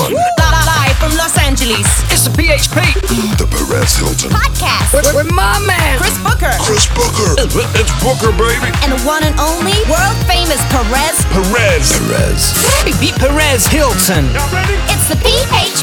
Hilton. Live from Los Angeles. It's the PHP. The Perez Hilton Podcast. With my man. Chris Booker. Chris Booker. It's Booker, baby. And the one and only world famous Perez. Perez. Perez Hilton. Y'all ready? It's the PHP